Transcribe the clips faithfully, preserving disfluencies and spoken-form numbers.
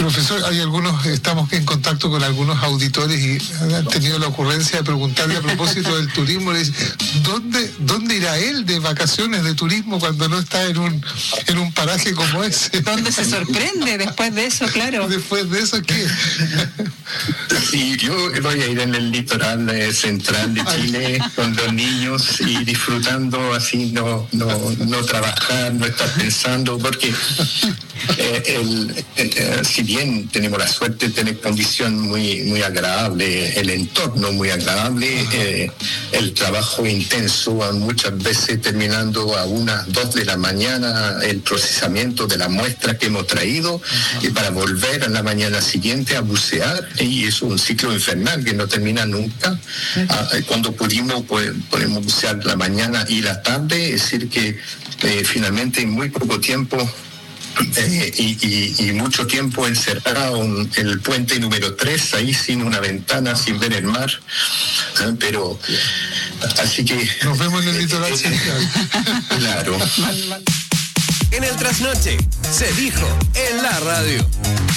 Profesor, hay algunos, estamos en contacto con algunos auditores y han tenido la ocurrencia de preguntarle a propósito del turismo, le dicen, ¿dónde, ¿dónde irá él de vacaciones de turismo cuando no está en un en un paraje como ese? ¿Dónde se sorprende después de eso, claro? Después de eso, ¿qué? Sí, yo voy a ir en el litoral eh, central de Chile con los niños y disfrutando así, no, no, no trabajar, no estar pensando, porque eh, el, el, eh, si bien tenemos la suerte de tener condición muy, muy agradable, el entorno muy agradable, eh, el trabajo intenso, muchas veces terminando a unas dos de la mañana el procesamiento de la muestra que hemos traído y para volver a la mañana siguiente a bucear, y es un ciclo infernal que no termina nunca. Ah, cuando pudimos pues, podemos bucear la mañana y la tarde, es decir que eh, finalmente en muy poco tiempo Eh, y, y, y mucho tiempo encerrado en el puente número tres, ahí sin una ventana, sin ver el mar, ¿eh? Pero así que nos vemos en el litoral eh, central. Claro. En el trasnoche se dijo en la radio.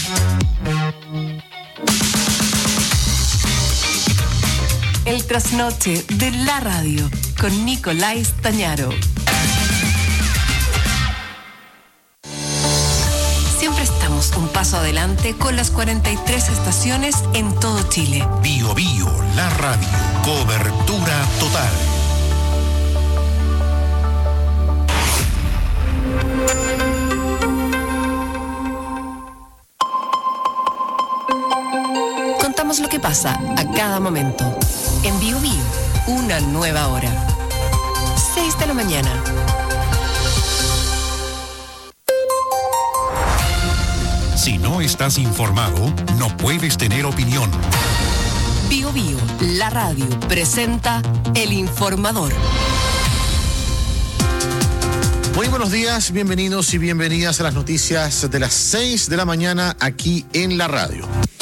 El trasnoche de la radio con Nicolás Tañaro. Siempre estamos un paso adelante con las cuarenta y tres estaciones en todo Chile. Bio Bio, la radio, cobertura total. Contamos lo que pasa a cada momento. En Bio Bio, una nueva hora. seis de la mañana. Si no estás informado, no puedes tener opinión. Bio Bio, la radio, presenta El Informador. Muy buenos días, bienvenidos y bienvenidas a las noticias de las seis de la mañana aquí en la radio.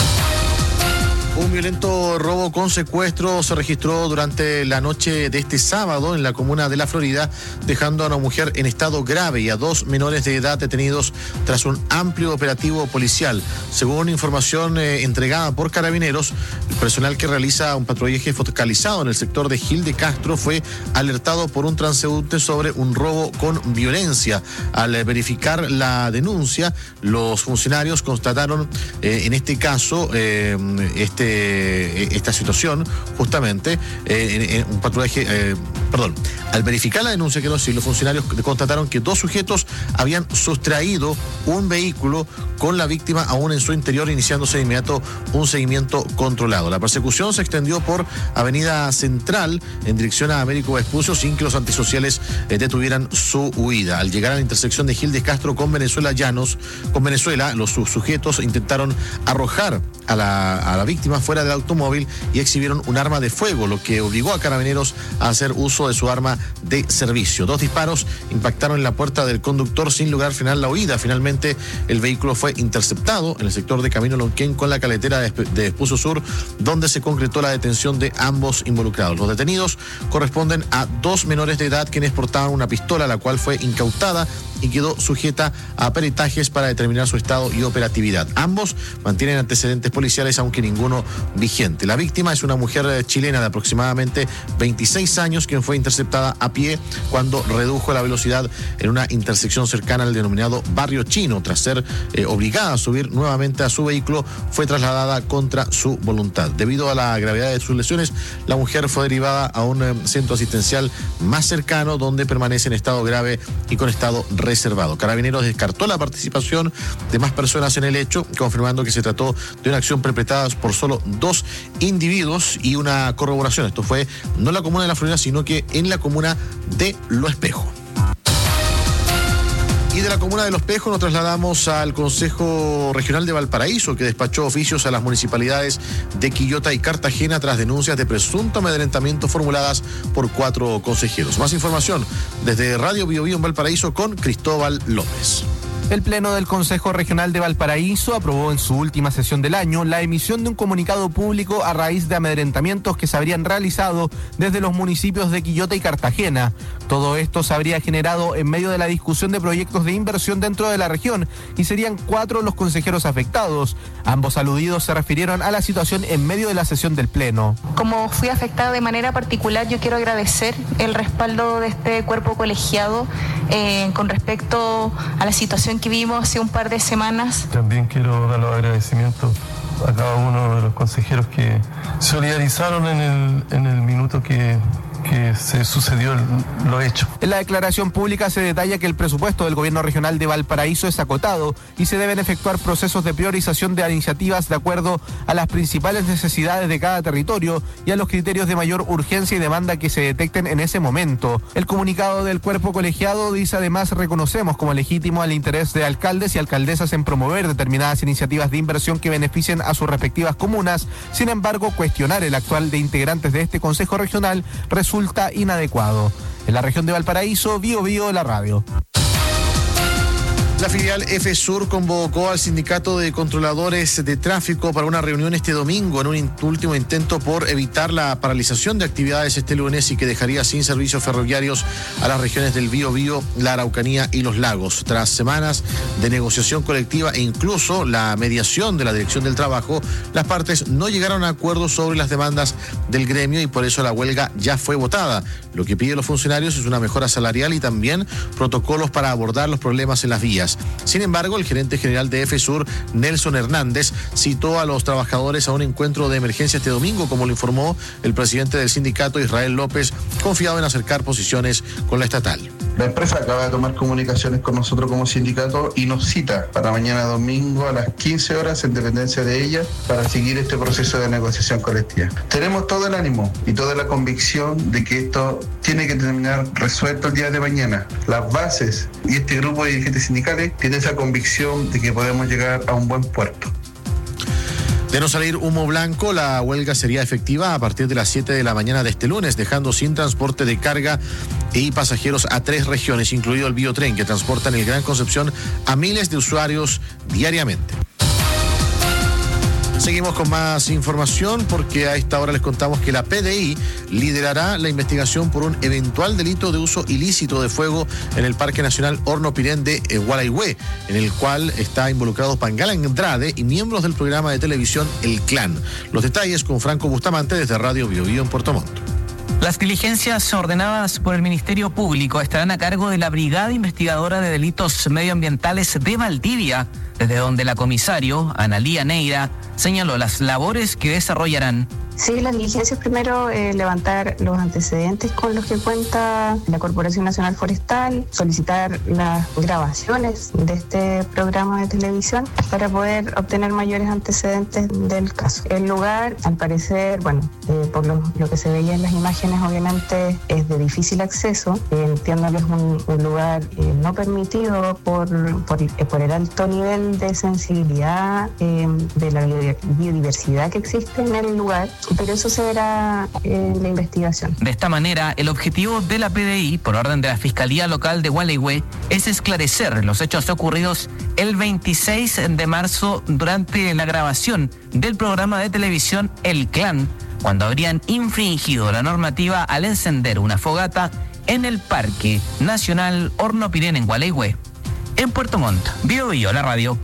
Un violento robo con secuestro se registró durante la noche de este sábado en la comuna de La Florida, dejando a una mujer en estado grave y a dos menores de edad detenidos tras un amplio operativo policial. Según información eh, entregada por Carabineros, el personal que realiza un patrullaje focalizado en el sector de Gil de Castro fue alertado por un transeúnte sobre un robo con violencia. Al verificar la denuncia, los funcionarios constataron eh, en este caso eh, este esta situación justamente eh, en, en un patrullaje, eh, perdón, al verificar la denuncia, quiero decir, los funcionarios constataron que dos sujetos habían sustraído un vehículo con la víctima aún en su interior, iniciándose de inmediato un seguimiento controlado. La persecución se extendió por Avenida Central en dirección a Américo Vespucio sin que los antisociales eh, detuvieran su huida. Al llegar a la intersección de Gil de Castro con Venezuela Llanos, con Venezuela, los sujetos intentaron arrojar a la, a la víctima fuera del automóvil y exhibieron un arma de fuego, lo que obligó a Carabineros a hacer uso de su arma de servicio. Dos disparos impactaron en la puerta del conductor sin lograr frenar la huida. Finalmente, el vehículo fue interceptado en el sector de Camino Lonquén con la caletera de Vespucio Sur, donde se concretó la detención de ambos involucrados. Los detenidos corresponden a dos menores de edad quienes portaban una pistola, la cual fue incautada y quedó sujeta a peritajes para determinar su estado y operatividad. Ambos mantienen antecedentes policiales, aunque ninguno vigente. La víctima es una mujer chilena de aproximadamente veintiséis años, quien fue interceptada a pie cuando redujo la velocidad en una intersección cercana al denominado Barrio Chino. Tras ser eh, obligada a subir nuevamente a su vehículo, fue trasladada contra su voluntad. Debido a la gravedad de sus lesiones, la mujer fue derivada a un eh, centro asistencial más cercano, donde permanece en estado grave y con estado reservado. Carabineros descartó la participación de más personas en el hecho, confirmando que se trató de una acción perpetrada por solo dos individuos y una corroboración. Esto fue no en la comuna de La Florida, sino que en la comuna de Lo Espejo. Y de la comuna de Los Espejos nos trasladamos al Consejo Regional de Valparaíso, que despachó oficios a las municipalidades de Quillota y Cartagena tras denuncias de presunto amedrentamiento formuladas por cuatro consejeros. Más información desde Radio Bio Bio en Valparaíso con Cristóbal López. El Pleno del Consejo Regional de Valparaíso aprobó en su última sesión del año la emisión de un comunicado público a raíz de amedrentamientos que se habrían realizado desde los municipios de Quillota y Cartagena. Todo esto se habría generado en medio de la discusión de proyectos de inversión dentro de la región y serían cuatro los consejeros afectados. Ambos aludidos se refirieron a la situación en medio de la sesión del Pleno. Como fui afectada de manera particular, yo quiero agradecer el respaldo de este cuerpo colegiado eh, con respecto a la situación que vimos hace un par de semanas. También quiero dar los agradecimientos a cada uno de los consejeros que solidarizaron en el, en el minuto que... que se sucedió el, lo hecho. En la declaración pública se detalla que el presupuesto del gobierno regional de Valparaíso es acotado y se deben efectuar procesos de priorización de iniciativas de acuerdo a las principales necesidades de cada territorio y a los criterios de mayor urgencia y demanda que se detecten en ese momento. El comunicado del cuerpo colegiado dice además: reconocemos como legítimo el interés de alcaldes y alcaldesas en promover determinadas iniciativas de inversión que beneficien a sus respectivas comunas. Sin embargo, cuestionar el actual de integrantes de este consejo regional resulta resulta inadecuado. En la región de Valparaíso, Bío Bío, la radio. La filial F-Sur convocó al sindicato de controladores de tráfico para una reunión este domingo en un in- último intento por evitar la paralización de actividades este lunes y que dejaría sin servicios ferroviarios a las regiones del Bío Bío, la Araucanía y los lagos. Tras semanas de negociación colectiva e incluso la mediación de la Dirección del Trabajo, las partes no llegaron a acuerdos sobre las demandas del gremio y por eso la huelga ya fue votada. Lo que piden los funcionarios es una mejora salarial y también protocolos para abordar los problemas en las vías. Sin embargo, el gerente general de F-Sur, Nelson Hernández, citó a los trabajadores a un encuentro de emergencia este domingo, como lo informó el presidente del sindicato, Israel López, confiado en acercar posiciones con la estatal. La empresa acaba de tomar comunicaciones con nosotros como sindicato y nos cita para mañana domingo a las quince horas en dependencia de ella para seguir este proceso de negociación colectiva. Tenemos todo el ánimo y toda la convicción de que esto tiene que terminar resuelto el día de mañana. Las bases y este grupo de dirigentes sindicales tienen esa convicción de que podemos llegar a un buen puerto. De no salir humo blanco, la huelga sería efectiva a partir de las siete de la mañana de este lunes, dejando sin transporte de carga y pasajeros a tres regiones, incluido el Biotren, que transporta en el Gran Concepción a miles de usuarios diariamente. Seguimos con más información porque a esta hora les contamos que la P D I liderará la investigación por un eventual delito de uso ilícito de fuego en el Parque Nacional Hornopirén de Gualeguay, en el cual está involucrado Pangal Andrade y miembros del programa de televisión El Clan. Los detalles con Franco Bustamante desde Radio Bío Bío en Puerto Montt. Las diligencias ordenadas por el Ministerio Público estarán a cargo de la Brigada Investigadora de Delitos Medioambientales de Valdivia, desde donde la comisario, Analía Neira, señaló las labores que desarrollarán. Sí, las diligencias primero, eh, levantar los antecedentes con los que cuenta la Corporación Nacional Forestal, solicitar las grabaciones de este programa de televisión para poder obtener mayores antecedentes del caso. El lugar, al parecer, bueno, eh, por lo, lo que se veía en las imágenes, obviamente es de difícil acceso. Eh, entiendo que es un, un lugar eh, no permitido por, por, eh, por el alto nivel de sensibilidad eh, de la biodiversidad que existe en el lugar. Pero eso se verá en la investigación. De esta manera, el objetivo de la P D I, por orden de la Fiscalía Local de Gualeguay, es esclarecer los hechos ocurridos el veintiséis de marzo durante la grabación del programa de televisión El Clan, cuando habrían infringido la normativa al encender una fogata en el Parque Nacional Hornopirén en Gualeguay. En Puerto Montt, Bío Bío, la radio.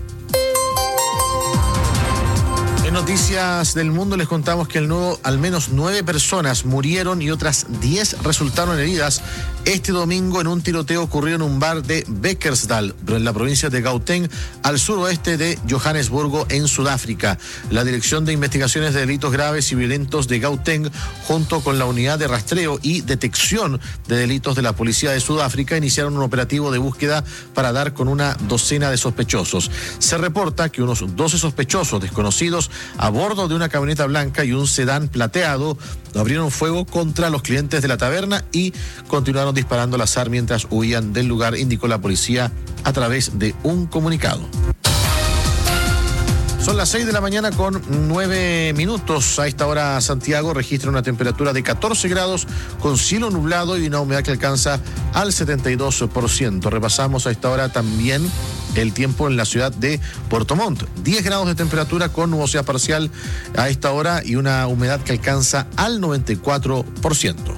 En noticias del mundo les contamos que el nuevo, al menos nueve personas murieron y otras diez resultaron heridas este domingo en un tiroteo ocurrido en un bar de Bekkersdal, en la provincia de Gauteng, al suroeste de Johannesburgo, en Sudáfrica. La Dirección de Investigaciones de Delitos Graves y Violentos de Gauteng, junto con la Unidad de Rastreo y Detección de Delitos de la Policía de Sudáfrica, iniciaron un operativo de búsqueda para dar con una docena de sospechosos. Se reporta que unos doce sospechosos desconocidos a bordo de una camioneta blanca y un sedán plateado abrieron fuego contra los clientes de la taberna y continuaron disparando al azar mientras huían del lugar, indicó la policía a través de un comunicado. Son las seis de la mañana con nueve minutos. A esta hora Santiago registra una temperatura de catorce grados con cielo nublado y una humedad que alcanza al setenta y dos por ciento. Repasamos a esta hora también el tiempo en la ciudad de Puerto Montt. diez grados de temperatura con nubosidad parcial a esta hora y una humedad que alcanza al noventa y cuatro por ciento.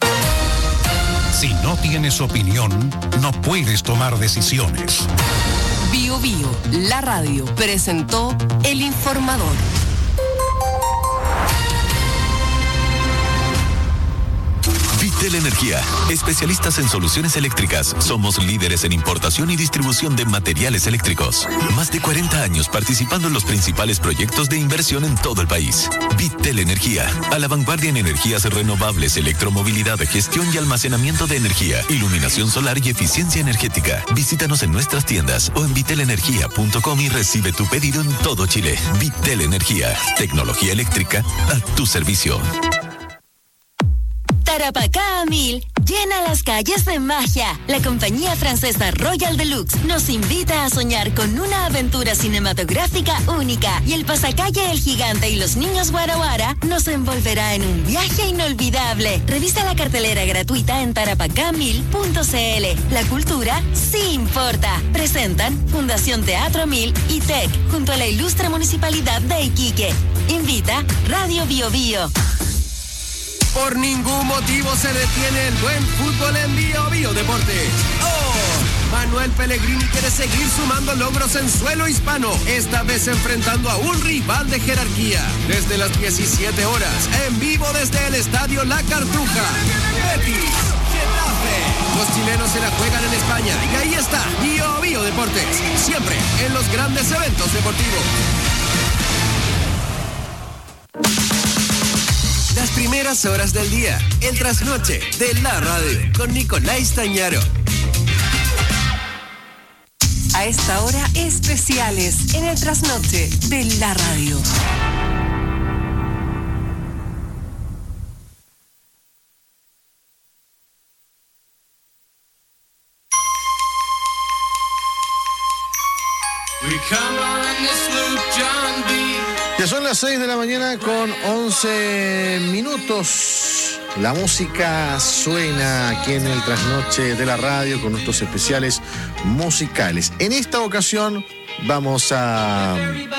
Si no tienes opinión, no puedes tomar decisiones. Bio Bio, la radio, presentó El Informador. Vitel Energía, especialistas en soluciones eléctricas. Somos líderes en importación y distribución de materiales eléctricos. Más de cuarenta años participando en los principales proyectos de inversión en todo el país. Vitel Energía, a la vanguardia en energías renovables, electromovilidad, gestión y almacenamiento de energía, iluminación solar y eficiencia energética. Visítanos en nuestras tiendas o en vitel energía punto com y recibe tu pedido en todo Chile. Vitel Energía, tecnología eléctrica a tu servicio. Tarapacá a mil, llena las calles de magia. La compañía francesa Royal Deluxe nos invita a soñar con una aventura cinematográfica única y el pasacalle El Gigante y los Niños Guara Guara nos envolverá en un viaje inolvidable. Revisa la cartelera gratuita en tarapacá mil punto c l. La cultura sí importa. Presentan Fundación Teatro Mil y T E C junto a la ilustre Municipalidad de Iquique. Invita Radio Bio Bio. Por ningún motivo se detiene el buen fútbol en Bio Bio Deportes. ¡Oh! Manuel Pellegrini quiere seguir sumando logros en suelo hispano, esta vez enfrentando a un rival de jerarquía. Desde las diecisiete horas, en vivo desde el Estadio La Cartuja. Betis, Getafe. Los chilenos se la juegan en España y ahí está Bio Bio Deportes, siempre en los grandes eventos deportivos. Las primeras horas del día, el trasnoche de la radio, con Nicolás Tañaro. A esta hora, especiales en el trasnoche de la radio. We come on this loop, John B. Ya son las seis de la mañana con once minutos. La música suena aquí en el trasnoche de la radio con nuestros especiales musicales. En esta ocasión vamos a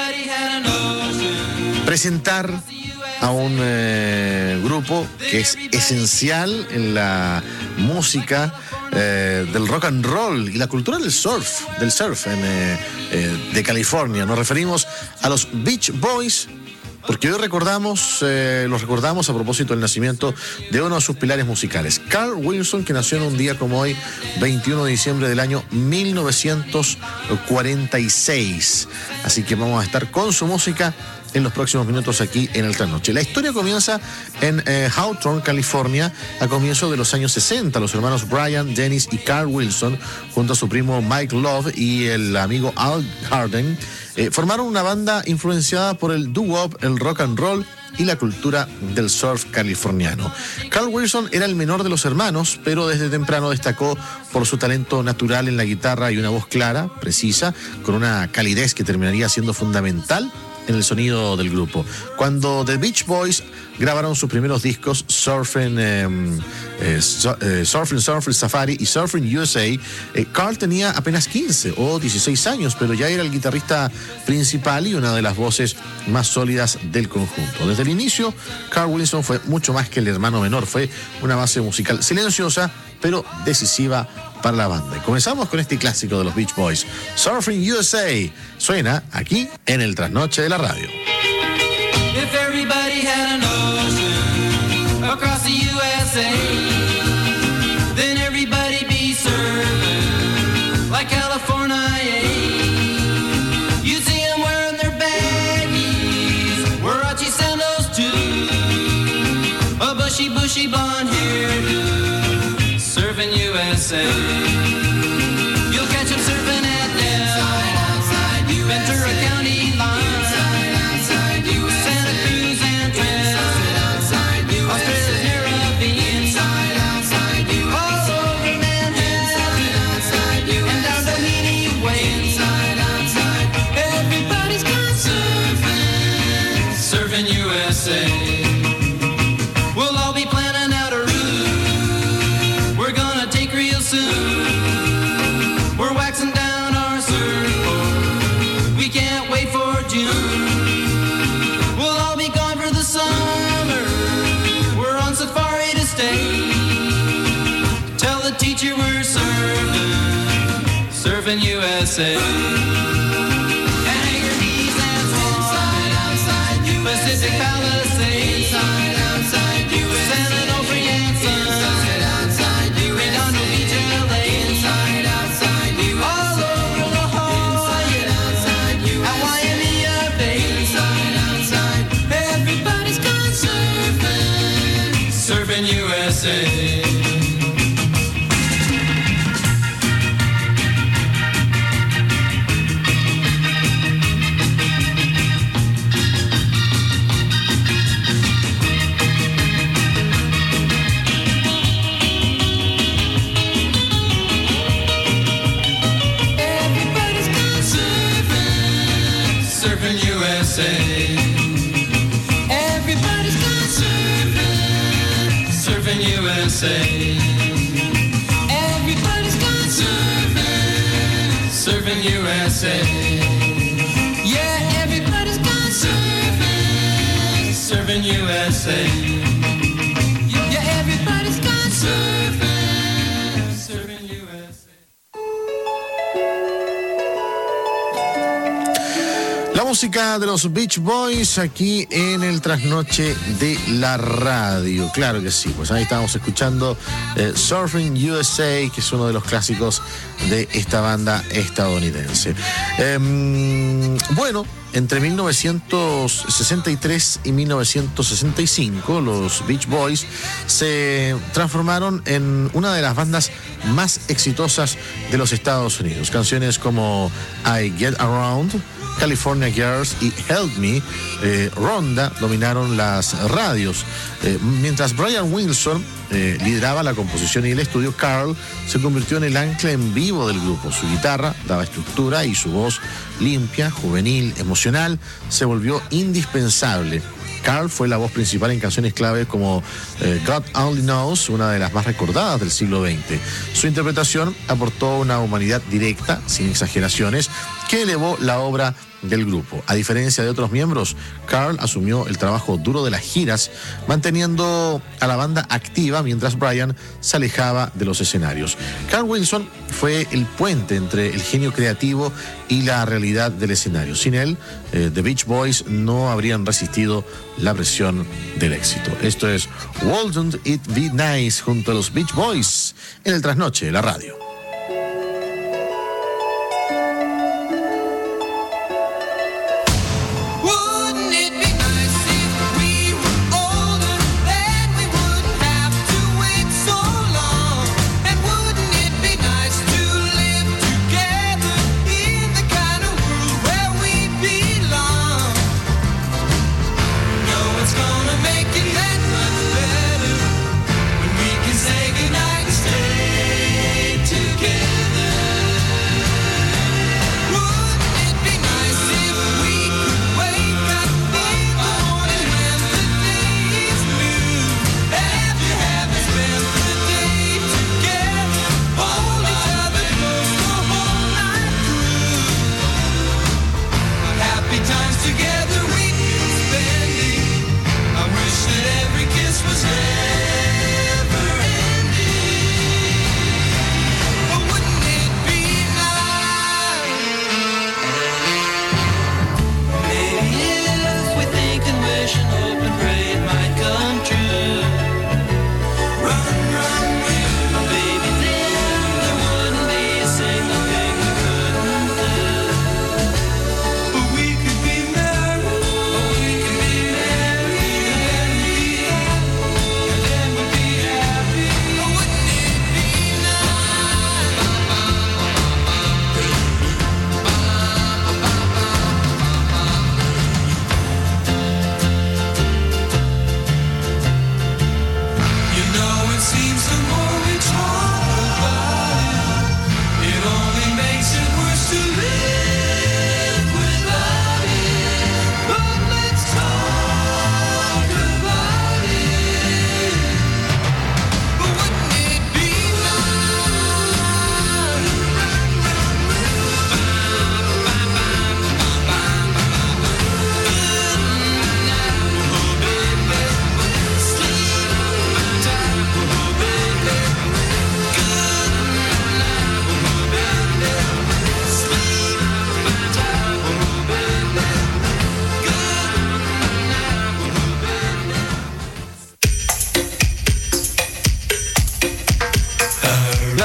presentar a un eh, grupo que es esencial en la música eh, del rock and roll y la cultura del surf, del surf en, eh, eh, de California. Nos referimos a los Beach Boys, porque hoy recordamos, eh, los recordamos a propósito del nacimiento de uno de sus pilares musicales, Carl Wilson, que nació en un día como hoy, veintiuno de diciembre del año mil novecientos cuarenta y seis. Así que vamos a estar con su música en los próximos minutos aquí en el Trasnoche. La historia comienza en eh, Hawthorne, California, a comienzos de los años sesenta. Los hermanos Brian, Dennis y Carl Wilson, junto a su primo Mike Love y el amigo Al Harden, eh, formaron una banda influenciada por el doo-wop, el rock and roll y la cultura del surf californiano. Carl Wilson era el menor de los hermanos, pero desde temprano destacó por su talento natural en la guitarra y una voz clara, precisa, con una calidez que terminaría siendo fundamental en el sonido del grupo. Cuando The Beach Boys grabaron sus primeros discos, Surfing, eh, eh, eh, Surfing, Surfing Safari y Surfing U S A, eh, Carl tenía apenas quince o dieciséis años, pero ya era el guitarrista principal y una de las voces más sólidas del conjunto. Desde el inicio, Carl Wilson fue mucho más que el hermano menor, fue una base musical silenciosa, pero decisiva para la banda. Y comenzamos con este clásico de los Beach Boys, Surfing U S A. Suena aquí en el Trasnoche de la radio. If everybody had an ocean across the U S A, then everybody be surfing like California. You'd see them wearing their baggies, Warachi sandals too, a bushy, bushy blonde hairdo, surfing U S A. You'll catch them surfing at Del, Ventura County line, Santa Cruz and Trent, Australia's Caribbean, all over Manhattan, and down Doheny Way. Everybody's gone surfing. We'll all be gone for the summer. We're on safari to stay. Tell the teacher we're serving, serving U S A. And hang your knees and inside, outside U S A. Pacific Palisades, inside, outside U S A. San Onofre and Son, inside, outside U S A. Redondo Beach, L A, inside, outside U S A. All over La Jolla, inside, outside U S A. At Waimea Bay, inside, outside. Everybody's gone surfing, surfing U S A. Everybody's gone surfing, surfing U S A. Everybody's gone surfing, surfing U S A. Yeah, everybody's gone surfing, surfing U S A. Yeah, everybody's gone surfing, surfing U S A. La música de los Beach Boys aquí en el trasnoche de la radio. Claro que sí, pues ahí estábamos escuchando eh, Surfing U S A, que es uno de los clásicos de esta banda estadounidense. Eh, bueno, entre mil novecientos sesenta y tres y mil novecientos sesenta y cinco, los Beach Boys se transformaron en una de las bandas más exitosas de los Estados Unidos. Canciones como I Get Around, California Girls y Help Me, eh, Ronda, dominaron las radios. Eh, mientras Brian Wilson eh, lideraba la composición y el estudio, Carl se convirtió en el ancla en vivo del grupo. Su guitarra daba estructura y su voz limpia, juvenil, emocional, se volvió indispensable. Carl fue la voz principal en canciones clave como eh, God Only Knows, una de las más recordadas del siglo veinte. Su interpretación aportó una humanidad directa, sin exageraciones, que elevó la obra del grupo. A diferencia de otros miembros, Carl asumió el trabajo duro de las giras, manteniendo a la banda activa mientras Brian se alejaba de los escenarios. Carl Wilson fue el puente entre el genio creativo y la realidad del escenario. Sin él, eh, The Beach Boys no habrían resistido la presión del éxito. Esto es Wouldn't It Be Nice junto a los Beach Boys en el trasnoche de la radio.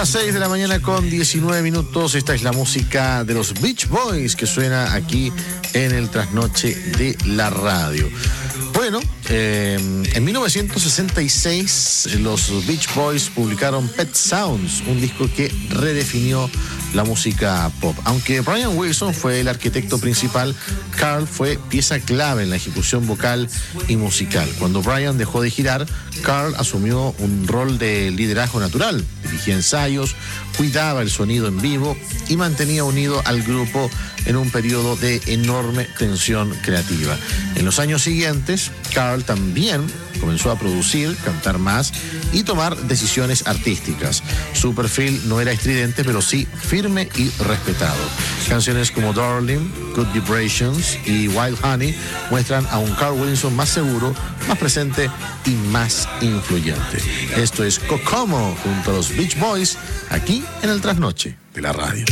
Las seis de la mañana con diecinueve minutos. Esta es la música de los Beach Boys que suena aquí en el trasnoche de la radio. Bueno, eh, en mil novecientos sesenta y seis los Beach Boys publicaron Pet Sounds, un disco que redefinió la música pop. Aunque Brian Wilson fue el arquitecto principal, Carl fue pieza clave en la ejecución vocal y musical. Cuando Brian dejó de girar, Carl asumió un rol de liderazgo natural. Dirigía ensayos, cuidaba el sonido en vivo y mantenía unido al grupo en un periodo de enorme tensión creativa. En los años siguientes, Carl también comenzó a producir, cantar más y tomar decisiones artísticas. Su perfil no era estridente, pero sí firme y respetado. Canciones como Darling, Good Vibrations y Wild Honey muestran a un Carl Wilson más seguro, más presente y más influyente. Esto es Kokomo junto a los Beach Boys, aquí en el Trasnoche de la radio.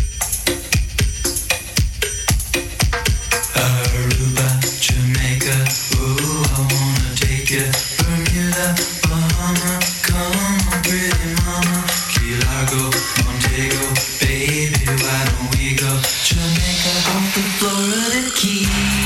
Aruba, Jamaica, ooh, I wanna take you. Bermuda, Bahama, come on, pretty mama. Key Largo, Montego, baby, why don't we go? Jamaica, off the Florida Keys.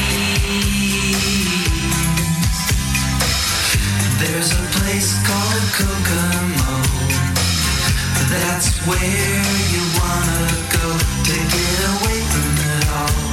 There's a place called Kokomo. That's where you wanna go to get away from it all.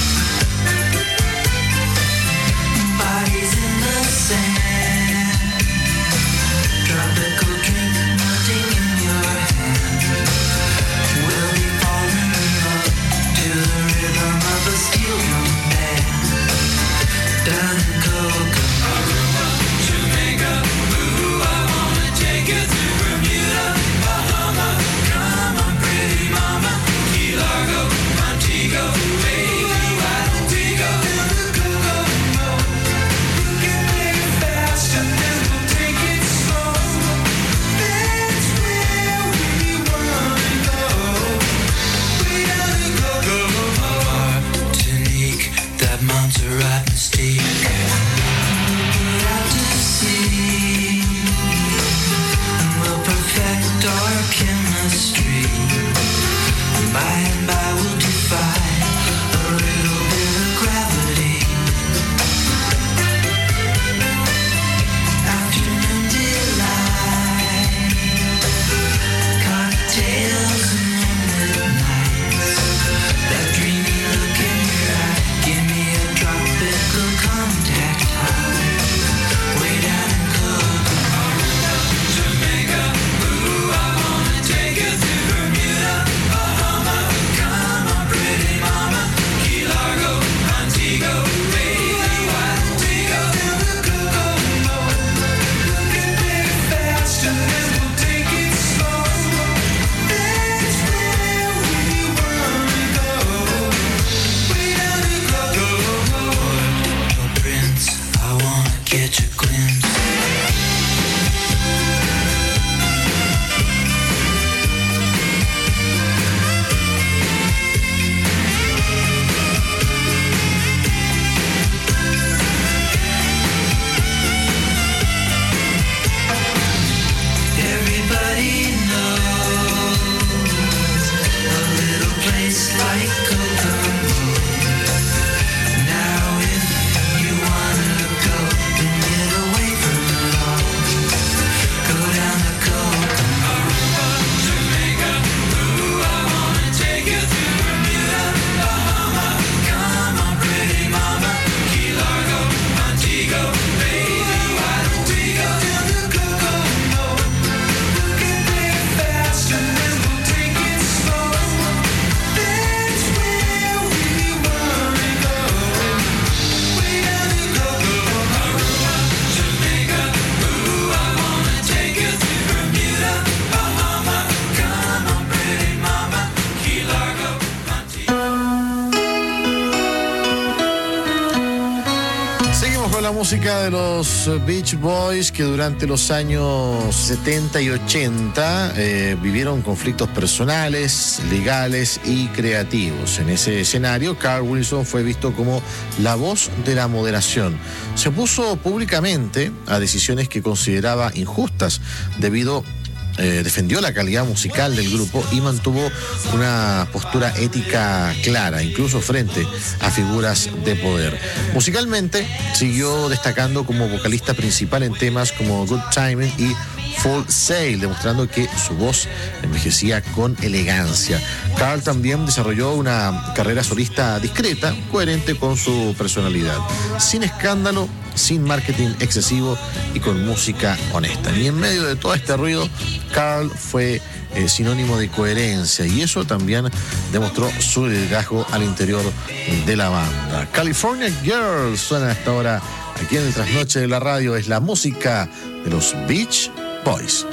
Bodies in the sand, tropical drink melting in your hand. We'll be falling in love to the rhythm of a steel drum band. Down in Kokomo, Jamaica, ooh, I wanna take you to Bermuda, Bahama, come on, pretty mama, Key Largo, Montego, baby, why don't we go to Kokomo? We can make it fast and then we'll take it slow. That's where we wanna go. We gotta go, go, go. Martinique, that Montserrat mystique. We're out to sea, and we'll perfect our chemistry. By and by we'll defy a little bit of gravity. Afternoon delight, cocktails and moonlit nights. That dreamy look in your eye, give me a tropical contact high. Way down in Kokomo, Jamaica, ooh, I wanna take you to Bermuda, Bahama, come on, pretty mama, Key Largo, Montego, baby, why don't we go to Kokomo? We can make it fast and then we'll take it slow. That's where we wanna go. We gotta go, go, go. Oh, Prince, I wanna catch a glimpse. Everybody knows a little place like Kokomo. Now if you wanna go and get away from it all, go down to Kokomo, Jamaica, ooh, I wanna take you to Bermuda, Bahama, come on, pretty mama, Key Largo, Montego, baby, why don't we go down to Kokomo? We can make it fast and then we'll take it slow. That's where we wanna go. We gotta go, go, Aruba, Jamaica, ooh, I wanna take you to Bermuda, Bahama, come on, pretty mama, Key Largo, Seguimos con la música de los Beach Boys que durante los años setenta y ochenta eh, vivieron conflictos personales, legales y creativos. En ese escenario, Carl Wilson fue visto como la voz de la moderación. Se opuso públicamente a decisiones que consideraba injustas debido eh, defendió la calidad musical del grupo y mantuvo una postura ética clara, incluso frente a figuras de poder. Musicalmente, siguió destacando como vocalista principal en temas como Good Timing y Full Sail, demostrando que su voz envejecía con elegancia. Carl también desarrolló una carrera solista discreta, coherente con su personalidad, sin escándalo, sin marketing excesivo y con música honesta. Y en medio de todo este ruido, Carl fue eh, sinónimo de coherencia, y eso también demostró su liderazgo al interior de la banda. California Girls suena hasta ahora aquí en el Trasnoche de la Radio. Es la música de los Beach Boys.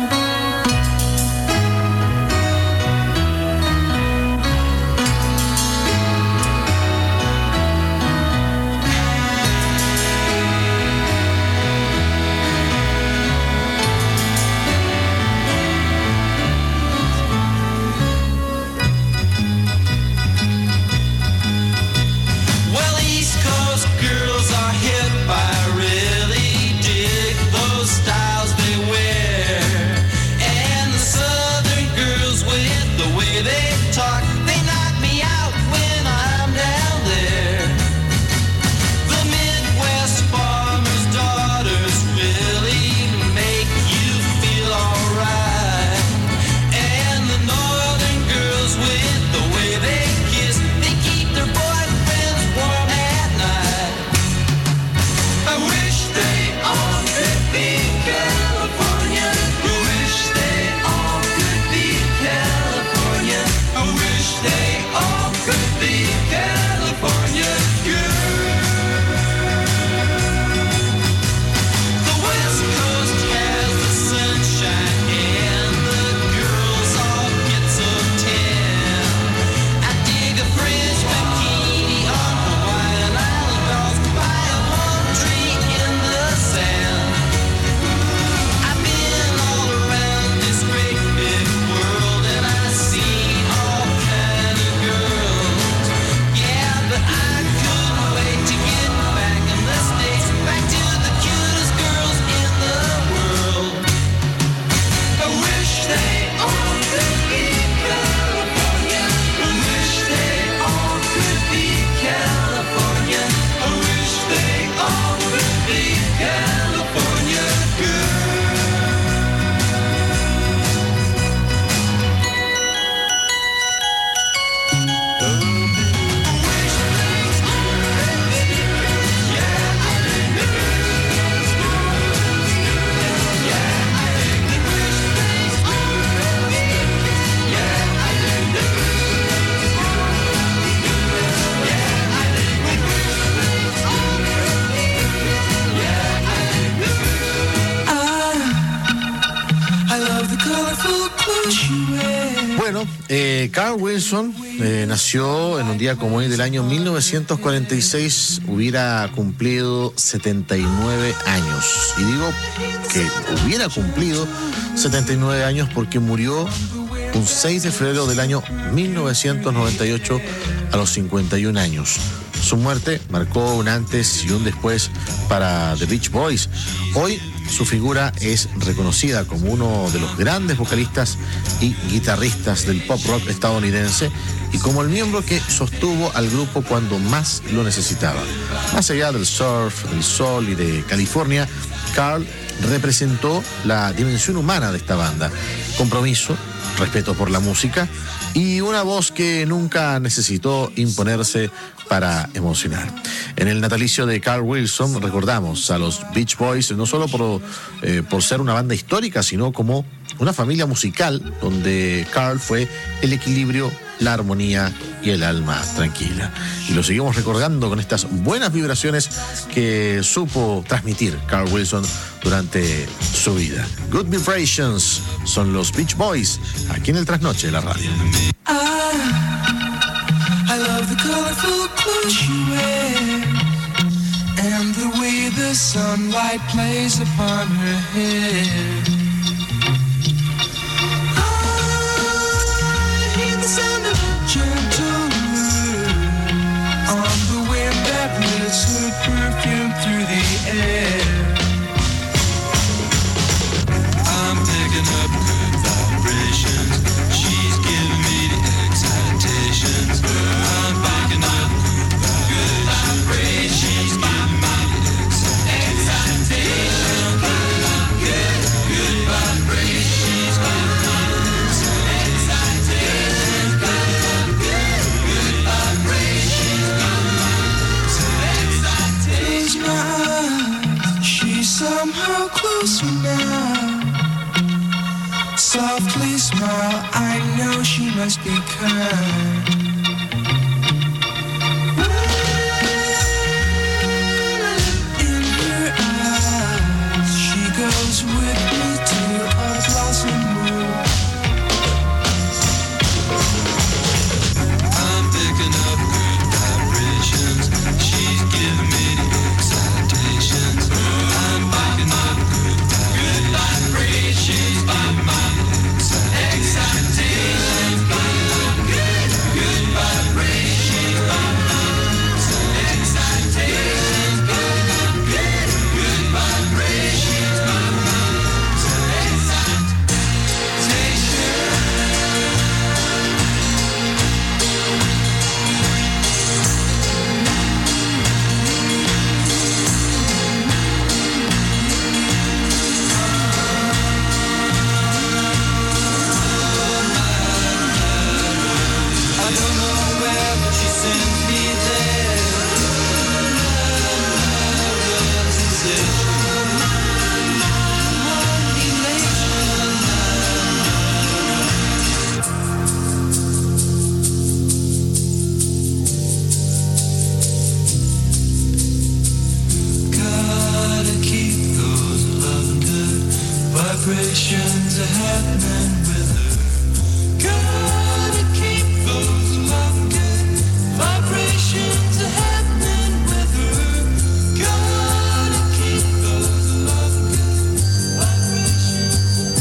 Bueno, eh, Carl Wilson eh, nació en un día como hoy del año mil novecientos cuarenta y seis, hubiera cumplido setenta y nueve años. Y digo que hubiera cumplido setenta y nueve años porque murió un seis de febrero del año mil novecientos noventa y ocho a los cincuenta y un años. Su muerte marcó un antes y un después para The Beach Boys. Hoy su figura es reconocida como uno de los grandes vocalistas y guitarristas del pop rock estadounidense y como el miembro que sostuvo al grupo cuando más lo necesitaba. Más allá del surf, del sol y de California, Carl representó la dimensión humana de esta banda: compromiso, respeto por la música y una voz que nunca necesitó imponerse para emocionar. En el natalicio de Carl Wilson recordamos a los Beach Boys no solo por, eh, por ser una banda histórica, sino como una familia musical donde Carl fue el equilibrio, la armonía y el alma tranquila. Y lo seguimos recordando con estas buenas vibraciones que supo transmitir Carl Wilson durante su vida. Good Vibrations son los Beach Boys aquí en el Trasnoche de la Radio. I love the colorful clothes you wear and the way the sunlight plays upon her hair. I hear the sound of a gentle wind on the wind that lifts her perfume through the air. I'm picking up Draw closer now. Softly smile, I know she must be kind. In her eyes, she goes with me to a blossom room. I'm picking up good vibrations. She's giving me the excitations. I'm picking up good vibrations. She's giving me excitations. Good, good vibrations. Excitations. Good, good, good vibrations. Gotta keep those loving good vibrations are happening with her. Gotta keep those loving good vibrations are happening with her. Gotta keep those loving good vibrations.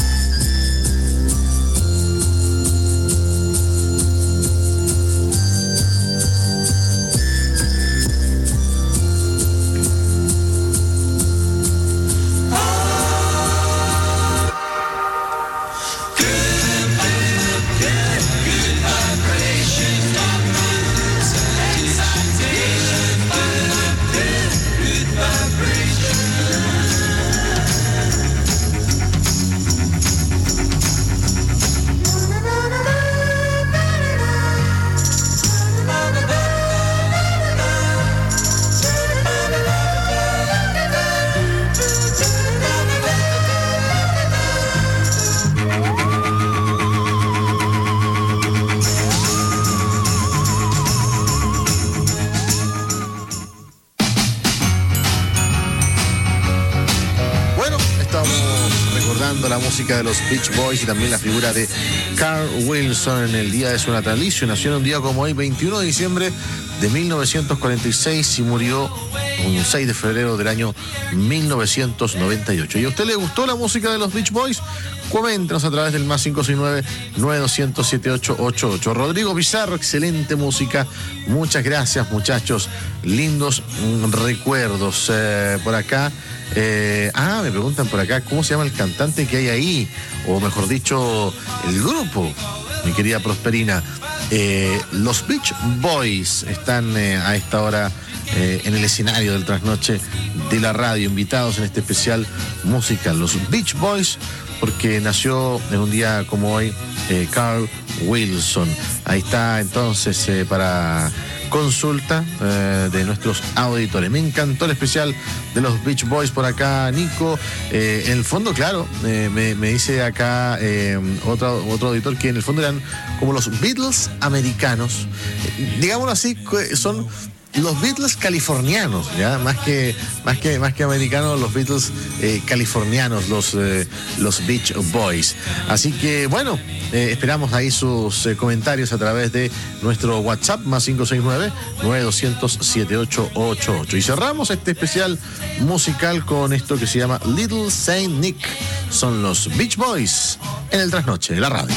Bueno, estamos recordando la música de los Beach Boys y también la figura de Carl Wilson en el día de su natalicio. Nació en un día como hoy, veintiuno de diciembre de mil novecientos cuarenta y seis, y murió un seis de febrero del año mil novecientos noventa y ocho. ¿Y a usted le gustó la música de los Beach Boys? Coméntenos a través del más cinco seis nueve, nueve dos cero cero, siete ocho ocho ocho. Rodrigo Pizarro, excelente música. Muchas gracias, muchachos. Lindos mm, recuerdos. Eh, por acá. Eh, ah, me preguntan por acá, ¿cómo se llama el cantante que hay ahí? O mejor dicho, el grupo, mi querida Prosperina. Eh, los Beach Boys están eh, a esta hora eh, en el escenario del trasnoche de la radio, invitados en este especial musical. Los Beach Boys, porque nació en un día como hoy eh, Carl Wilson. Ahí está entonces eh, para consulta eh, de nuestros auditores. Me encantó el especial de los Beach Boys por acá, Nico. Eh, en el fondo, claro, eh, me, me dice acá eh, otro, otro auditor que en el fondo eran como los Beatles americanos. Eh, digámoslo así, son los Beatles californianos, ya más que más que más que americanos, los Beatles eh, californianos, los eh, los Beach Boys. Así que bueno, eh, esperamos ahí sus eh, comentarios a través de nuestro WhatsApp más cinco seis nueve, nueve dos cero cero, siete ocho ocho ocho. Y cerramos este especial musical con esto que se llama Little Saint Nick. Son los Beach Boys en el trasnoche de la radio.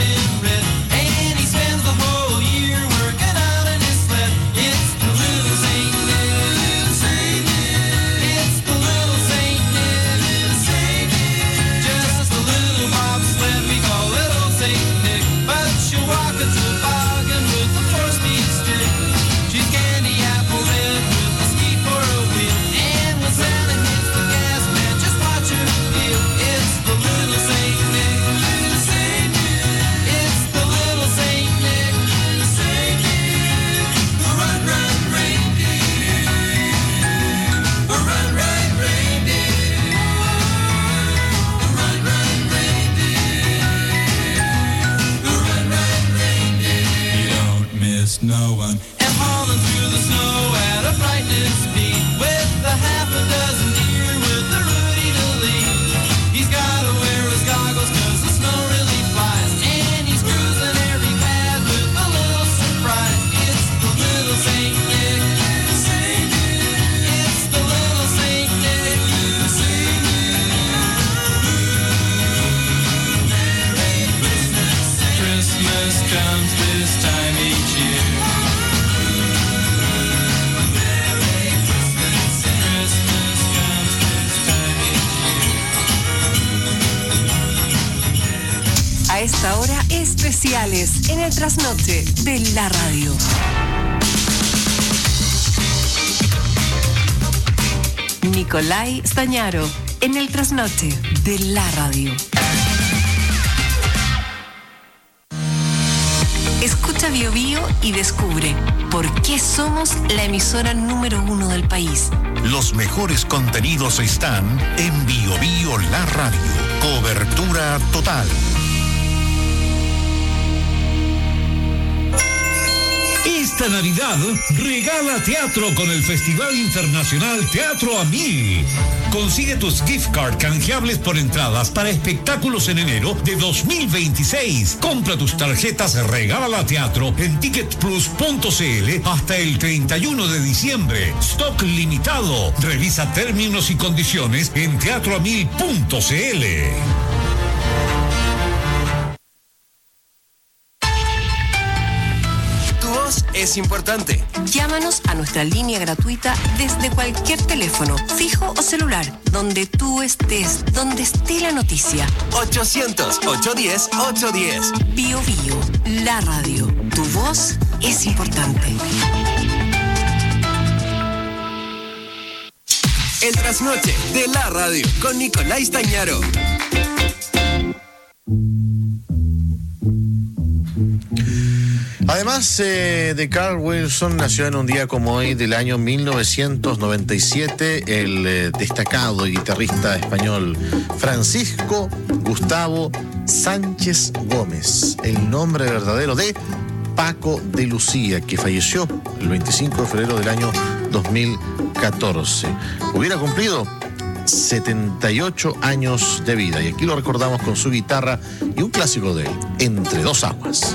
And he spends the whole year working out in his sled. It's the Little Saint trust no one. And hauling through the snow at a frightening speed with a half a dozen deer with a Rudy to lead. He's gotta wear his goggles cause the snow really flies, and he's cruising every path with a little surprise. It's the little Saint Nick. It's the little Saint Nick. Merry Christmas. Christmas comes this time each year. Merry Christmas. Christmas comes this time each year. A esta hora, especiales en el trasnoche de la radio. Nicolai Stañaro en el trasnoche de la radio. Escucha Bio Bio y descubre por qué somos la emisora número uno del país. Los mejores contenidos están en Bio Bio La Radio. Cobertura total. Esta Navidad regala teatro con el Festival Internacional Teatro a Mil. Consigue tus gift card canjeables por entradas para espectáculos en enero de dos mil veintiséis. Compra tus tarjetas Regala Teatro en ticket plus punto c l hasta el treinta y uno de diciembre. Stock limitado. Revisa términos y condiciones en teatro a mil punto c l. Es importante. Llámanos a nuestra línea gratuita desde cualquier teléfono, fijo o celular, donde tú estés, donde esté la noticia. ochocientos, ochocientos diez, ochocientos diez. Bio Bio, la radio. Tu voz es importante. El trasnoche de la radio con Nicolai Stañaro. Además eh, de Carl Wilson, nació en un día como hoy del año mil novecientos noventa y siete el eh, destacado guitarrista español Francisco Gustavo Sánchez Gómez, el nombre verdadero de Paco de Lucía, que falleció el veinticinco de febrero del año dos mil catorce. Hubiera cumplido setenta y ocho años de vida, y aquí lo recordamos con su guitarra y un clásico de él, Entre dos aguas.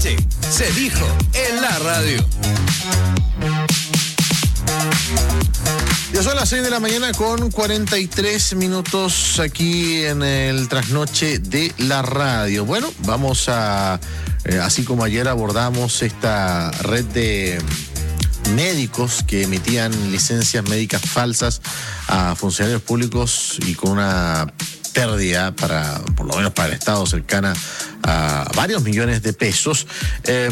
noche se dijo en la radio. Ya son las seis de la mañana con cuarenta y tres minutos aquí en el trasnoche de la radio. Bueno, vamos a, eh, así como ayer abordamos esta red de médicos que emitían licencias médicas falsas a funcionarios públicos y con una pérdida para, por lo menos para el Estado, cercana a varios millones de pesos. Eh,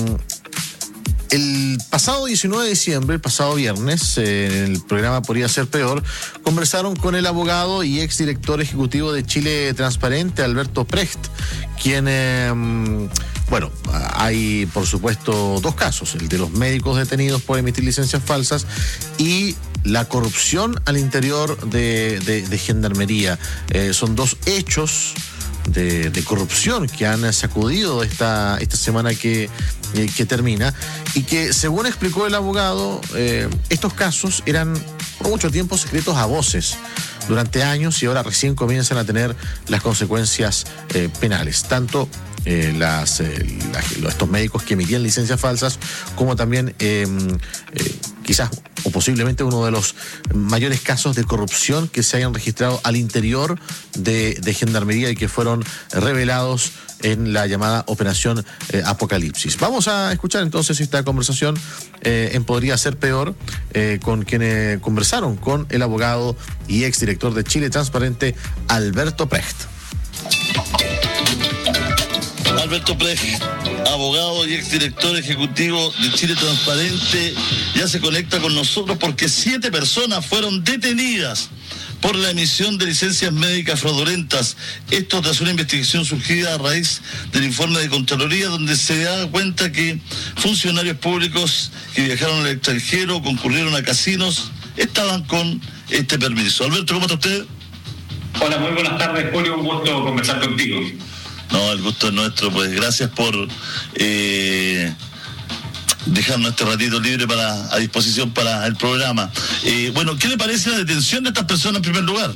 El pasado diecinueve de diciembre, el pasado viernes, eh, en el programa Podría Ser Peor, conversaron con el abogado y exdirector ejecutivo de Chile Transparente, Alberto Precht, quien, eh, bueno, hay por supuesto dos casos, el de los médicos detenidos por emitir licencias falsas y la corrupción al interior de, de, de Gendarmería. Eh, son dos hechos De, de corrupción que han sacudido esta, esta semana que, eh, que termina y que, según explicó el abogado, eh, estos casos eran por mucho tiempo secretos a voces durante años y ahora recién comienzan a tener las consecuencias eh, penales, tanto eh, las, eh, las, estos médicos que emitían licencias falsas como también eh, eh, quizás o posiblemente uno de los mayores casos de corrupción que se hayan registrado al interior de, de Gendarmería y que fueron revelados en la llamada Operación eh, Apocalipsis. Vamos a escuchar entonces esta conversación eh, en Podría Ser Peor eh, con quienes conversaron con el abogado y exdirector de Chile Transparente, Alberto Precht. Alberto Precht, abogado y exdirector ejecutivo de Chile Transparente, ya se conecta con nosotros porque siete personas fueron detenidas por la emisión de licencias médicas fraudulentas. Esto tras una investigación surgida a raíz del informe de Contraloría, donde se da cuenta que funcionarios públicos que viajaron al extranjero, concurrieron a casinos, estaban con este permiso. Alberto, ¿cómo está usted? Hola, muy buenas tardes, Julio, un gusto conversar contigo. No, el gusto es nuestro, pues gracias por eh, dejarnos este ratito libre para a disposición para el programa. Eh, bueno, ¿qué le parece la detención de estas personas en primer lugar?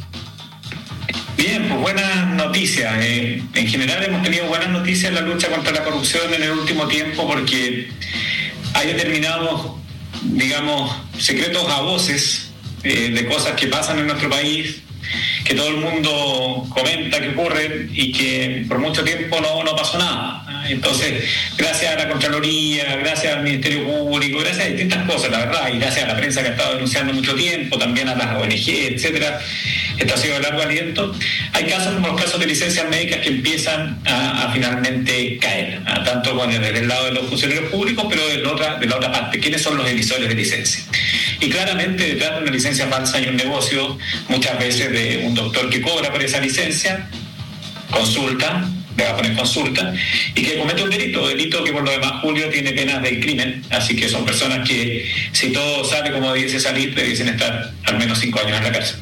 Bien, pues buenas noticias. Eh, en general hemos tenido buenas noticias en la lucha contra la corrupción en el último tiempo porque hay determinados, digamos, secretos a voces eh, de cosas que pasan en nuestro país, que todo el mundo comenta que ocurren y que por mucho tiempo no, no pasó nada. Entonces, gracias a la Contraloría, gracias al Ministerio Público, gracias a distintas cosas, la verdad, y gracias a la prensa que ha estado denunciando mucho tiempo, también a las O N G, etcétera, esto ha sido de largo aliento. Hay casos como los casos de licencias médicas que empiezan a, a finalmente caer, a, tanto bueno, desde el lado de los funcionarios públicos, pero de la, otra, de la otra parte, ¿quiénes son los emisores de licencia? Y claramente detrás de una licencia falsa hay un negocio, muchas veces de un doctor que cobra por esa licencia, consulta, le va a poner consulta, y que comete un delito, delito que por lo demás, Julio, tiene penas de crimen, así que son personas que, si todo sale como debiese salir, debiesen estar al menos cinco años en la cárcel.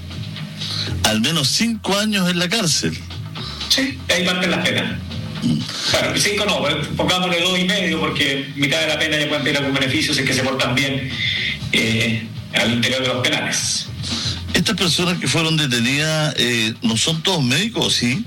Al menos cinco años en la cárcel. Sí, ahí parten las penas. Bueno, cinco no, pongámosle dos y medio, porque mitad de la pena ya pueden tener algún beneficio si es que se portan bien eh, al interior de los penales. Estas personas que fueron detenidas, eh, ¿no son todos médicos, sí?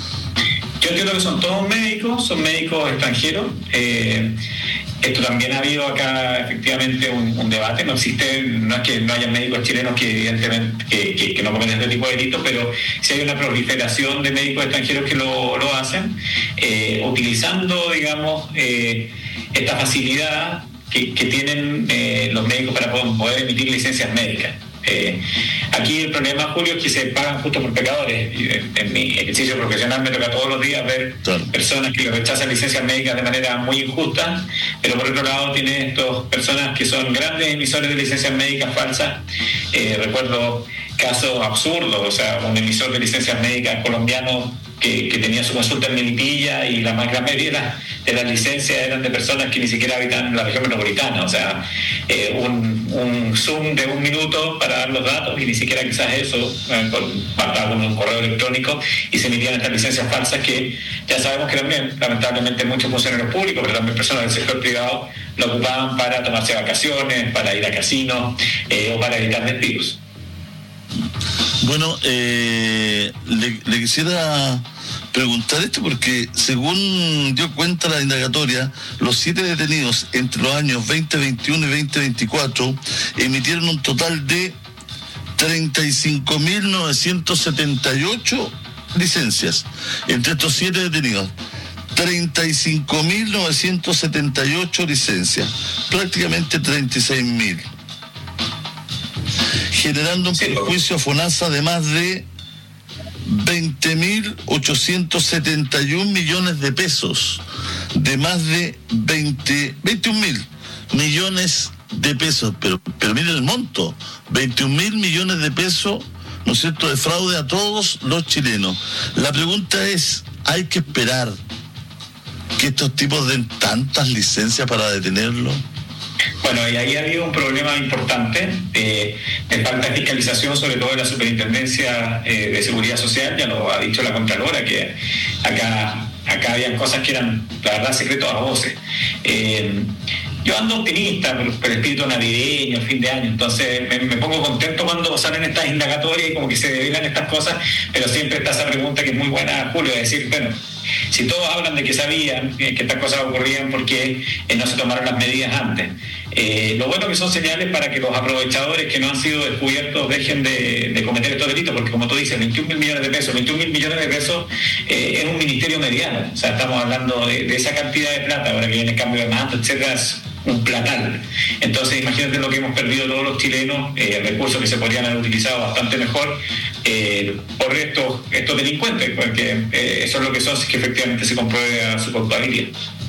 Yo entiendo que son todos médicos, son médicos extranjeros. Eh, esto también ha habido acá efectivamente un, un debate, no existe, no es que no haya médicos chilenos que evidentemente que, que, que no cometen este tipo de delitos, pero sí hay una proliferación de médicos extranjeros que lo, lo hacen, eh, utilizando, digamos, eh, esta facilidad que, que tienen eh, los médicos para poder emitir licencias médicas. Eh, aquí el problema, Julio, es que se pagan justo por pecadores. En, en mi ejercicio profesional me toca todos los días ver claro. personas que rechazan licencias médicas de manera muy injusta, pero por otro lado tiene estas personas que son grandes emisores de licencias médicas falsas. Eh, recuerdo casos absurdos, o sea, un emisor de licencias médicas colombiano que, que tenía su consulta en Melipilla y la más gran mayoría de las licencias eran de personas que ni siquiera habitan en la región metropolitana, o sea, eh, un, un Zoom de un minuto para dar los datos y ni siquiera quizás eso, eh, bastaba con un correo electrónico y se emitían estas licencias falsas que ya sabemos que también, lamentablemente, muchos funcionarios públicos, pero también personas del sector privado lo ocupaban para tomarse vacaciones, para ir a casinos eh, o para evitar despidos. Bueno, eh, le, le quisiera preguntar esto porque según dio cuenta la indagatoria, los siete detenidos entre los años veinte veintiuno y veinte veinticuatro emitieron un total de treinta y cinco mil novecientos setenta y ocho licencias. Entre estos siete detenidos, treinta y cinco mil novecientos setenta y ocho licencias, prácticamente treinta y seis mil, generando un perjuicio a FONASA de más de veinte mil ochocientos setenta y un millones de pesos, de más de veinte, veintiún mil millones de pesos, pero, pero miren el monto, veintiún mil millones de pesos, ¿no es cierto?, de fraude a todos los chilenos. La pregunta es, ¿hay que esperar que estos tipos den tantas licencias para detenerlo? Bueno, y ahí ha habido un problema importante eh, de falta de fiscalización, sobre todo de la Superintendencia eh, de Seguridad Social. Ya lo ha dicho la Contralora, que acá, acá habían cosas que eran, la verdad, secretos a voces. Eh, yo ando optimista por, por el espíritu navideño, fin de año, entonces me, me pongo contento cuando salen estas indagatorias y como que se develan estas cosas, pero siempre está esa pregunta que es muy buena, Julio, de decir, bueno, si todos hablan de que sabían eh, que estas cosas ocurrían, ¿por qué eh, no se tomaron las medidas antes? Eh, lo bueno que son señales para que los aprovechadores que no han sido descubiertos dejen de, de cometer estos delitos, porque como tú dices, veintiún mil millones de pesos, veintiún mil millones de pesos eh, en un ministerio mediano, o sea, estamos hablando de, de esa cantidad de plata, ahora que viene el cambio de mando, etcétera, es un platal. Entonces imagínate lo que hemos perdido todos los chilenos, eh, recursos que se podrían haber utilizado bastante mejor eh, por estos, estos delincuentes, porque eh, eso es lo que son, si es que efectivamente se compruebe a su culpabilidad.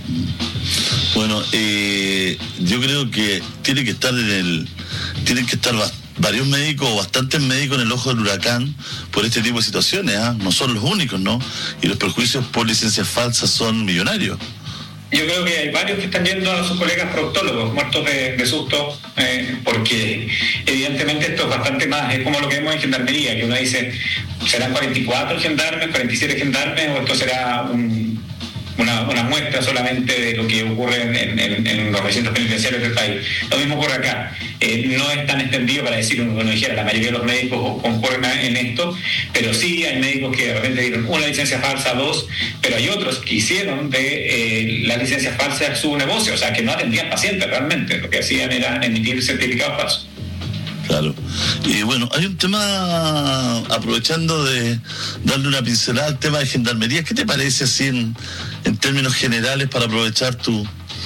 Bueno, eh, yo creo que tiene que estar en el, tienen que estar varios médicos o bastantes médicos en el ojo del huracán por este tipo de situaciones, ¿eh? No son los únicos, ¿no? Y los perjuicios por licencias falsas son millonarios. Yo creo que hay varios que están yendo a sus colegas proctólogos muertos de, de susto, eh, porque evidentemente esto es bastante más, es como lo que vemos en gendarmería, que uno dice, ¿serán cuarenta y cuatro gendarmes, cuarenta y siete gendarmes, o esto será un, una, una muestra solamente de lo que ocurre en, en, en los recintos penitenciarios del país? Lo mismo ocurre acá. Eh, no es tan extendido para decir, uno dijera, la mayoría de los médicos concurren en esto, pero sí hay médicos que de repente dieron una licencia falsa, dos, pero hay otros que hicieron de eh, las licencias falsas su negocio, o sea, que no atendían pacientes realmente, lo que hacían era emitir certificados falsos. Claro. Y bueno, hay un tema, aprovechando de darle una pincelada al tema de gendarmería, ¿qué te parece así en, en términos generales para aprovechar tu,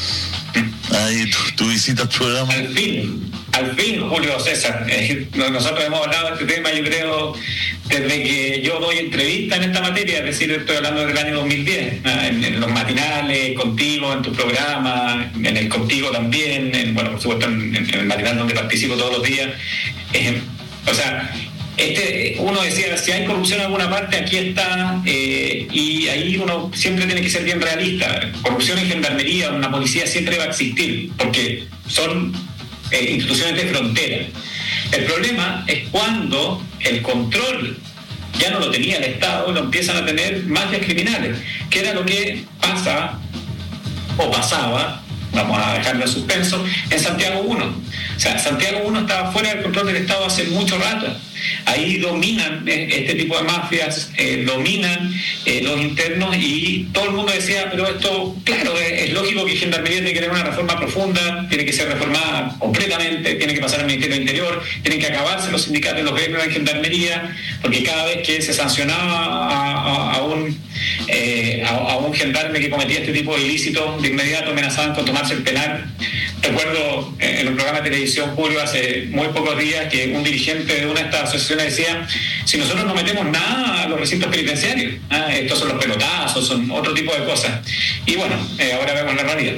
ahí, tu, tu visita al programa? Al fin, al fin, Julio César. Eh, nosotros hemos hablado de este tema, yo creo, desde que yo doy entrevista en esta materia, es decir, estoy hablando del año dos mil diez, en, en los matinales, contigo, en tu programa, en el contigo también, en, bueno, por supuesto, en, en el matinal donde participo todos los días. Eh, o sea, este, uno decía, si hay corrupción en alguna parte, aquí está, eh, y ahí uno siempre tiene que ser bien realista. Corrupción en gendarmería, en una policía siempre va a existir, porque son eh, instituciones de frontera. El problema es cuando el control ya no lo tenía el Estado y lo empiezan a tener mafias criminales, que era lo que pasa o pasaba, vamos a dejarlo en suspenso, en Santiago uno. O sea, Santiago uno estaba fuera del control del Estado hace mucho rato. Ahí dominan eh, este tipo de mafias, eh, dominan eh, los internos, y todo el mundo decía, pero esto, claro, es, es lógico que Gendarmería tiene que tener una reforma profunda, tiene que ser reformada completamente, tiene que pasar al Ministerio del Interior, tienen que acabarse los sindicatos, los gremios de Gendarmería, porque cada vez que se sancionaba a, a, a, un, eh, a, a un gendarme que cometía este tipo de ilícitos, de inmediato amenazaban con tomarse el penal. Recuerdo eh, en un programa de televisión, Julio, hace muy pocos días, que un dirigente de una de estas asociaciones decía, si nosotros no metemos nada a los recintos penitenciarios, ¿ah? estos son los pelotazos, son otro tipo de cosas. Y bueno, eh, ahora vemos la realidad.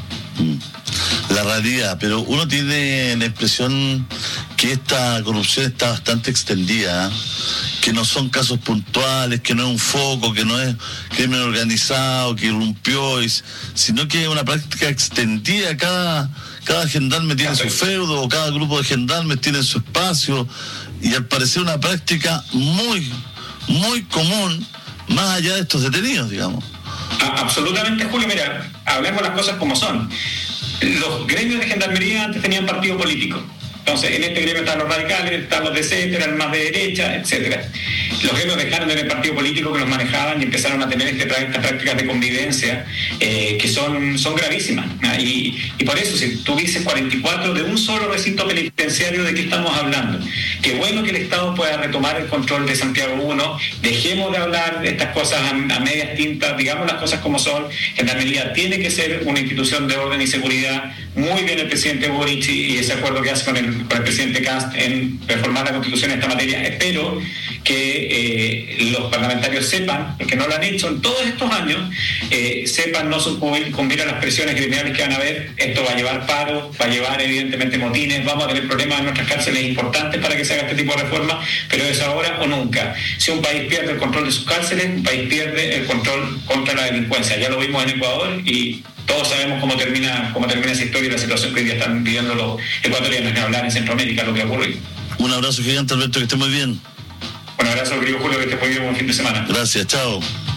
La realidad, pero uno tiene la impresión que esta corrupción está bastante extendida, ¿eh? Que no son casos puntuales, que no es un foco, que no es crimen organizado, que irrumpió, sino que es una práctica extendida. Cada, cada gendarme tiene su feudo, o cada grupo de gendarmes tiene su espacio, y al parecer una práctica muy, muy común, más allá de estos detenidos, digamos. Absolutamente, Julio. Mira, hablemos las cosas como son. Los gremios de gendarmería antes tenían partido político. Entonces, en este gremio están los radicales, están los de centro, el más de derecha, etcétera. Los gremios dejaron de tener partido político que los manejaban y empezaron a tener este, estas prácticas de convivencia eh, que son, son gravísimas. ¿no? Y, y por eso, si tú dices cuarenta y cuatro de un solo recinto penitenciario, ¿de qué estamos hablando? Qué bueno que el Estado pueda retomar el control de Santiago uno, dejemos de hablar de estas cosas a, a medias tintas, digamos las cosas como son. Gendarmería tiene que ser una institución de orden y seguridad. Muy bien el presidente Boric y ese acuerdo que hace con el, con el presidente Kast en reformar la Constitución en esta materia. Espero que eh, los parlamentarios sepan, porque no lo han hecho en todos estos años, eh, sepan no sucumbir a las presiones criminales que van a haber. Esto va a llevar paro, va a llevar evidentemente motines, vamos a tener problemas en nuestras cárceles importantes para que se haga este tipo de reforma, pero es ahora o nunca. Si un país pierde el control de sus cárceles, un país pierde el control contra la delincuencia. Ya lo vimos en Ecuador y todos sabemos cómo termina cómo termina esa historia y la situación que hoy día están viviendo los ecuatorianos, ni hablar en Centroamérica, lo que ocurre. Un abrazo gigante, Alberto, que esté muy bien. Un abrazo, querido Julio, que esté muy bien, buen fin de semana. Gracias, chao.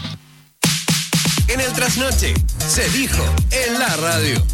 En el trasnoche se dijo en la radio.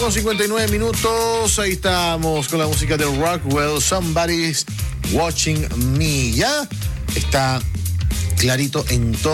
con cincuenta y nueve minutos. Ahí estamos con la música de Rockwell, Somebody's Watching Me. Ya está clarito en todo.